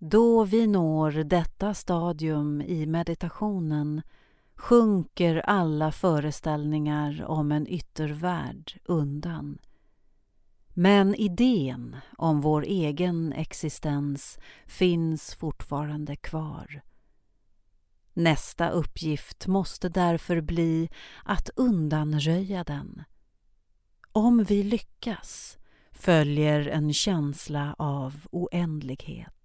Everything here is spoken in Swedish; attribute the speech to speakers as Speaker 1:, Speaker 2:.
Speaker 1: Då vi når detta stadium i meditationen sjunker alla föreställningar om en yttervärld undan. Men idén om vår egen existens finns fortfarande kvar. Nästa uppgift måste därför bli att undanröja den. Om vi lyckas följer en känsla av oändlighet.